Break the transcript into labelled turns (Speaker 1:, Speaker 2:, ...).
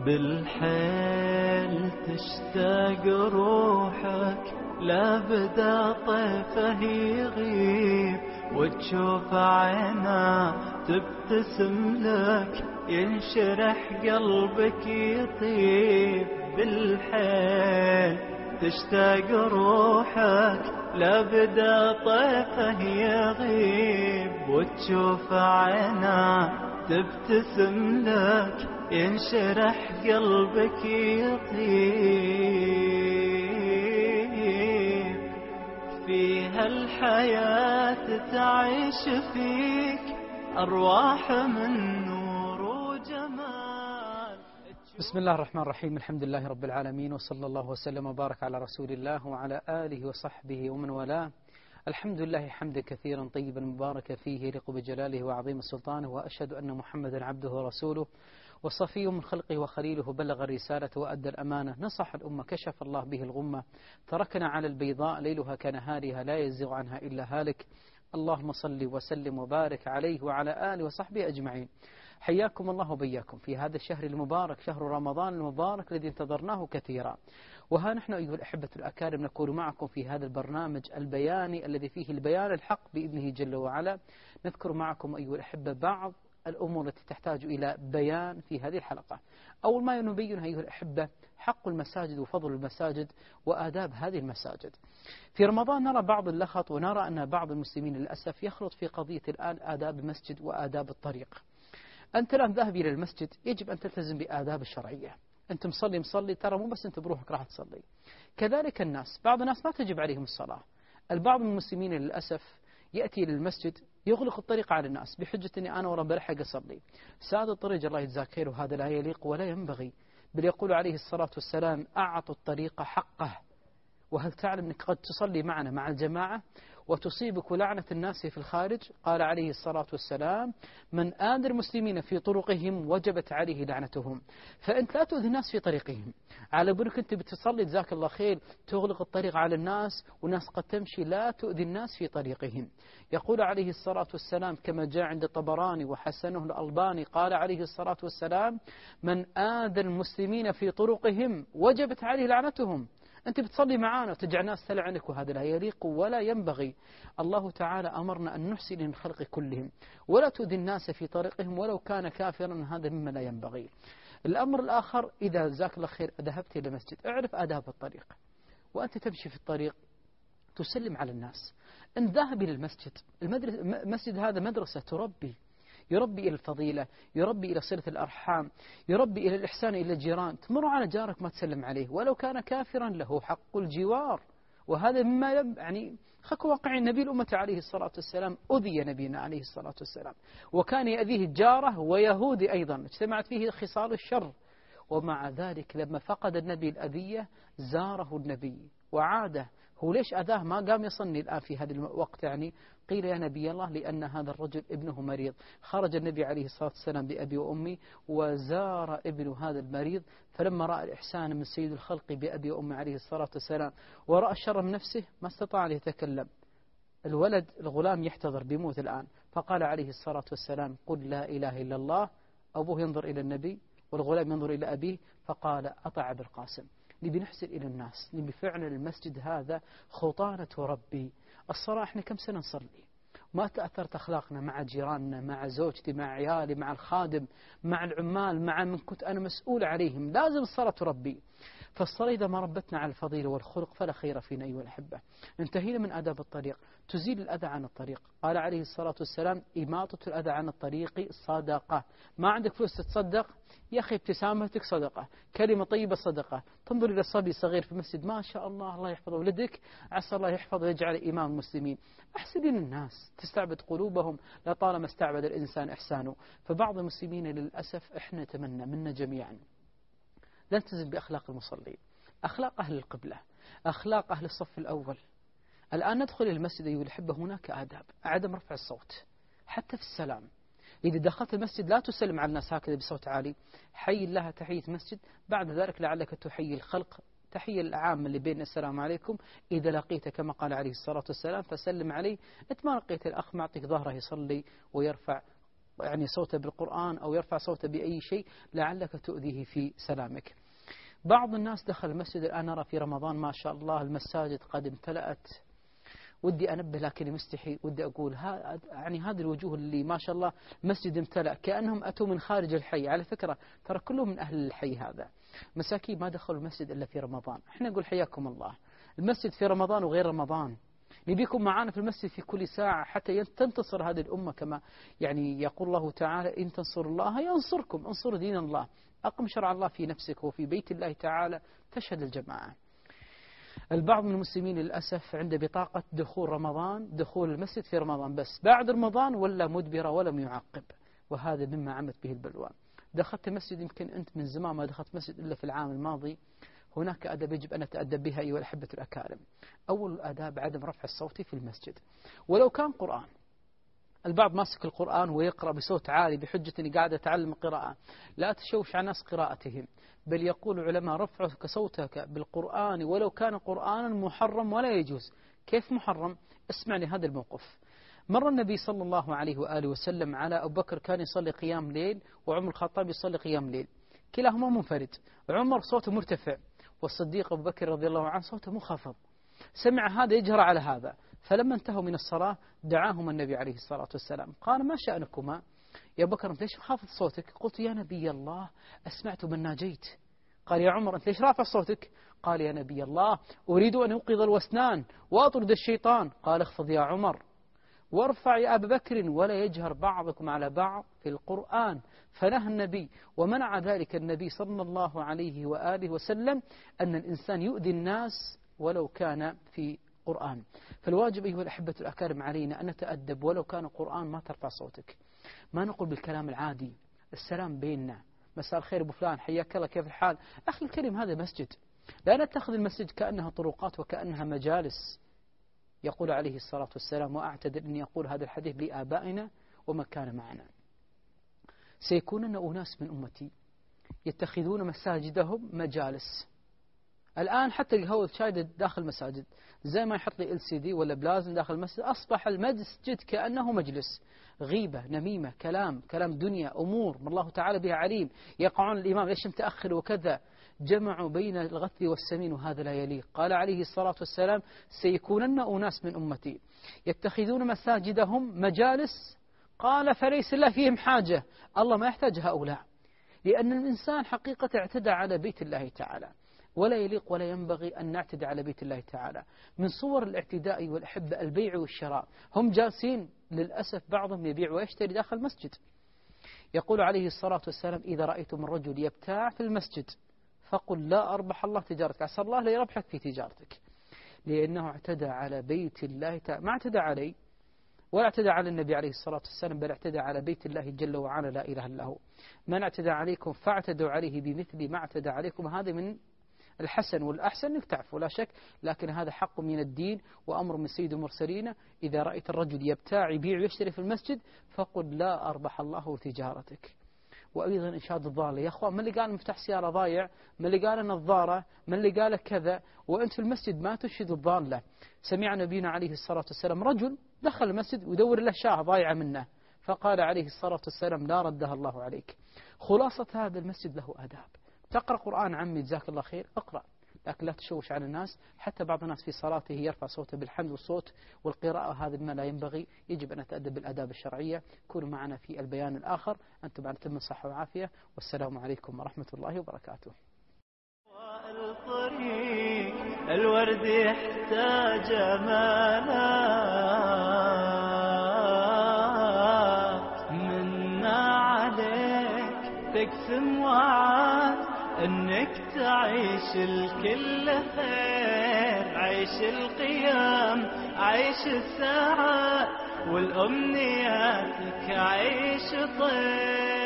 Speaker 1: بالحيل تشتاق روحك، لا بدا طيفه يغيب، وتشوف عينه تبتسم لك، ينشرح قلبك يطيب. بالحيل تشتاق روحك، لا بدا طيفه يغيب، وتشوف عينه تبتسم لك، ينشرح قلبك يطيب. فيها الحياة تعيش فيك أرواح من نور وجمال.
Speaker 2: بسم الله الرحمن الرحيم. الحمد لله رب العالمين، وصلى الله وسلم وبارك على رسول الله وعلى آله وصحبه ومن والاه. الحمد لله حمدا كثيرا طيبا مباركا فيه يليق بجلاله وعظيم سلطانه، وأشهد أن محمدا عبده ورسوله وصفيه من خلقه وخليله، بلغ الرسالة وأدى الأمانة، نصح الأمة، كشف الله به الغمة، تركنا على البيضاء ليلها كنهارها لا يزيغ عنها إلا هالك. اللهم صل وسلم وبارك عليه وعلى آله وصحبه أجمعين. حياكم الله وبياكم في هذا الشهر المبارك، شهر رمضان المبارك الذي انتظرناه كثيرا. وها نحن أيها الأحبة الأكارم نكون معكم في هذا البرنامج البياني الذي فيه البيان الحق بإذنه جل وعلا. نذكر معكم أيها الأحبة بعض الأمور التي تحتاج إلى بيان في هذه الحلقة. أول ما نبينها أيها الأحبة حق المساجد وفضل المساجد وآداب هذه المساجد. في رمضان نرى بعض اللخط، ونرى أن بعض المسلمين للأسف يخلط في قضية الآن آداب المسجد وآداب الطريق. أنت الآن ذاهب إلى المسجد يجب أن تلتزم بآداب الشرعية. أنت مصلي ترى مو بس أنت بروحك راح تصلي. كذلك الناس، بعض الناس ما تجب عليهم الصلاة. البعض من المسلمين للأسف يأتي للمسجد يغلق الطريق على الناس بحجة أني أنا ورا بلحق أصلي. ساد الطريق الله يجزاك خير، وهذا لا يليق ولا ينبغي. بل يقول عليه الصلاة والسلام: أعطوا الطريق حقه. وهل تعلم أنك قد تصلي معنا مع الجماعة وتصيبك لعنة الناس في الخارج؟ قال عليه الصلاة والسلام: من آذى المسلمين في طرقهم وجبت عليه لعنتهم. فأنت لا تؤذي الناس في طريقهم، على بالك أنت بتصلي جزاك الله خير تغلق الطريق على الناس، والناس قد تمشي، لا تؤذي الناس في طريقهم. يقول عليه الصلاة والسلام كما جاء عند الطبراني وحسنه الألباني، قال عليه الصلاة والسلام: من آذى المسلمين في طرقهم وجبت عليه لعنتهم. أنت بتصلي معانا وتجعل الناس تلعنك، وهذا لا يليق ولا ينبغي. الله تعالى أمرنا أن نحسن من الخلق كلهم، ولا تؤذي الناس في طريقهم ولو كان كافرا، هذا مما لا ينبغي. الأمر الآخر، إذا جزاك الله خير ذهبت إلى المسجد اعرف آداب الطريق، وأنت تمشي في الطريق تسلم على الناس. أن ذاهب إلى المسجد، المسجد هذا مدرسة يربي إلى الفضيلة، يربي إلى صلة الأرحام، يربي إلى الإحسان إلى الجيران. تمر على جارك ما تسلم عليه ولو كان كافرا، له حق الجوار. وهذا مما يعني خك واقع النبي الأمة عليه الصلاة والسلام. أذي نبينا عليه الصلاة والسلام، وكان يأذيه الجارة ويهودي أيضا، اجتمعت فيه خصال الشر. ومع ذلك لما فقد النبي الأذية زاره النبي وعاده. هو ليش أذاه ما قام يصلي الآن في هذا الوقت؟ يعني قيل يا نبي الله لأن هذا الرجل ابنه مريض. خرج النبي عليه الصلاة والسلام بأبي وأمي وزار ابن هذا المريض، فلما رأى الإحسان من سيد الخلق بأبي وأمي عليه الصلاة والسلام ورأى الشر من نفسه ما استطاع أن يتكلم. الغلام يحتضر بيموت الآن، فقال عليه الصلاة والسلام: قل لا إله إلا الله. أبوه ينظر إلى النبي والغلام ينظر إلى أبيه، فقال: أطع بالقاسم. نبي نحسن إلى الناس، نبي فعلا المسجد هذا خطانة ربي. الصلاة احنا كم سنة نصلي، ما تأثرت أخلاقنا مع جيراننا، مع زوجتي، مع عيالي، مع الخادم، مع العمال، مع من كنت أنا مسؤول عليهم. لازم الصلاة ربي. فالصلاة إذا ما ربتنا على الفضيلة والخلق فلا خير فينا أيها الأحبة. انتهينا من آداب الطريق، تزيل الأذى عن الطريق. قال عليه الصلاة والسلام: إماطة الأذى عن الطريق صدقة. ما عندك فلوس تتصدق يا أخي، ابتسامتك صدقة، كلمة طيبة صدقة. تنظر إلى صبي صغير في المسجد ما شاء الله، الله يحفظ ولدك، عسى الله يحفظ ويجعل إمام المسلمين. أحسن للناس، تستعبد قلوبهم لطالما استعبد الإنسان إحسانه. فبعض المسلمين للأسف إحنا نتمنى منا جميعا نلتزم بأخلاق المصلين، أخلاق أهل القبلة، أخلاق أهل الصف الأول. الآن ندخل المسجد أيها الأحبة، هناك آداب: عدم رفع الصوت حتى في السلام. إذا دخلت المسجد لا تسلم على الناس هكذا بصوت عالي، حي الله تحية مسجد. بعد ذلك لعلك تحيي الخلق تحية العام اللي بين السلام عليكم. إذا لقيت كما قال عليه الصلاة والسلام فسلم عليه. أنت ما لقيت الأخ معطيك ظهره يصلي ويرفع يعني صوته بالقرآن أو يرفع صوته بأي شيء لعلك تؤذيه في سلامك. بعض الناس دخل المسجد الآن نرى في رمضان ما شاء الله المساجد قد امتلأت. ودي أنبه لكني مستحي، ودي أقول يعني هذه الوجوه اللي ما شاء الله مسجد امتلأ كأنهم أتوا من خارج الحي. على فكرة ترى كلهم من أهل الحي، هذا مساكين ما دخلوا المسجد إلا في رمضان. احنا نقول حياكم الله، المسجد في رمضان وغير رمضان، نبيكم معانا في المسجد في كل ساعة حتى تنتصر هذه الأمة، كما يعني يقول الله تعالى إن تنصروا الله ينصركم، انصروا دين الله، أقم شرع الله في نفسك وفي بيت الله تعالى تشهد الجماعة. البعض من المسلمين للأسف عنده بطاقة دخول رمضان، دخول المسجد في رمضان بس، بعد رمضان ولا مدبرة ولم يعقب، وهذا مما عمت به البلوى. دخلت المسجد يمكن أنت من زمان ما دخلت مسجد إلا في العام الماضي. هناك أدب يجب أن نتأدب بها أيها الأحبة الأكارم. أول الآداب عدم رفع الصوت في المسجد ولو كان قرآن. البعض ماسك القرآن ويقرأ بصوت عالي بحجة أني قاعد أتعلم قراءة. لا تشوش على الناس قراءتهم، بل يقول العلماء رفعك صوتك بالقرآن ولو كان قرآنا محرم ولا يجوز. كيف محرم؟ اسمعني هذا الموقف. مر النبي صلى الله عليه وآله وسلم على أبو بكر كان يصلي قيام ليل وعمر الخطاب يصلي قيام ليل، كلاهما منفرد، عمر صوته مرتفع والصديق أبو بكر رضي الله عنه صوته منخفض. سمع هذا يجهر على هذا، فلما انتهوا من الصلاة دعاهما النبي عليه الصلاة والسلام قال ما شأنكما يا بكر، أنت ليش خافض صوتك؟ قلت يا نبي الله أسمعت من ناجيت. قال يا عمر أنت ليش رافع صوتك؟ قال يا نبي الله أريد أن أوقظ الوسنان وأطرد الشيطان. قال اخفض يا عمر وارفع يا أبا بكر ولا يجهر بعضكم على بعض في القرآن. فنهى النبي ومنع ذلك النبي صلى الله عليه وآله وسلم أن الإنسان يؤذي الناس ولو كان في قرآن. فالواجب أيها الأحبة الأكارم علينا أن نتأدب، ولو كان قرآن ما ترفع صوتك، ما نقول بالكلام العادي، السلام بيننا، مساء الخير أبو فلان، حياك الله، كيف الحال؟ أخي الكريم هذا مسجد، لا نتخذ المسجد كأنها طرقات وكأنها مجالس. يقول عليه الصلاة والسلام وأعتذر أني أقول هذا الحديث لآبائنا ومن كان معنا، سيكونن أناس من أمتي يتخذون مساجدهم مجالس. الآن حتى القهوة الشاي داخل المساجد، زي ما يحط لي LCD ولا بلازم داخل المسجد، أصبح المسجد كأنه مجلس، غيبة، نميمة، كلام دنيا، أمور ما الله تعالى بها عليم. يقعون الإمام ليش متأخر وكذا، جمعوا بين الغث والسمين وهذا لا يليق. قال عليه الصلاة والسلام سيكونن أناس من أمتي يتخذون مساجدهم مجالس. قال فليس الله فيهم حاجة، الله ما يحتاج هؤلاء، لأن الإنسان حقيقة اعتدى على بيت الله تعالى، ولا يليق ولا ينبغي أن نعتدي على بيت الله تعالى. من صور الاعتداء والأحبة البيع والشراء، هم جالسين للأسف بعضهم يبيع ويشتري داخل المسجد. يقول عليه الصلاة والسلام إذا رأيتم الرجل يبتاع في المسجد فقل لا أربح الله تجارتك، عسى الله لا يربحك في تجارتك، لأنه اعتدى على بيت الله تعالى. ما اعتدى علي ولا اعتدى على النبي عليه الصلاة والسلام، بل اعتدى على بيت الله جل وعلا لا إله إلا هو. من اعتدى عليكم فاعتدوا عليه بمثل ما اعتدى عليكم. هذا من الحسن والأحسن أنك تعرفوا لا شك، لكن هذا حق من الدين وأمر من سيد المرسلين. إذا رأيت الرجل يبتاع يبيع ويشتري في المسجد فقل لا أربح الله تجارتك. وأيضا إنشاد الضالة، يا أخوان، من اللي قال مفتاح سيارة ضايع، من اللي قال نظارة، من اللي قال كذا، وأنت في المسجد ما تشهد الضالة. سمع نبينا عليه الصلاة والسلام رجل دخل المسجد ويدور له شاة ضايعة منه، فقال عليه الصلاة والسلام لا ردها الله عليك. خلاصة هذا المسجد له آداب. تقرأ قرآن عمي جزاك الله خير اقرأ، لكن لا تشوش على الناس. حتى بعض الناس في صلاته يرفع صوته بالحمد والصوت والقراءة، هذا ما لا ينبغي. يجب أن نتأدب بالآداب الشرعية. كونوا معنا في البيان الآخر. أنتم على تم الصحة والعافية، والسلام عليكم ورحمة الله وبركاته.
Speaker 1: الطريق الورد يحتاج أمانات منا عليك تقسم وعد انك تعيش الكل خير، عيش القيام، عيش الساعات والامنياتك، عيش طير.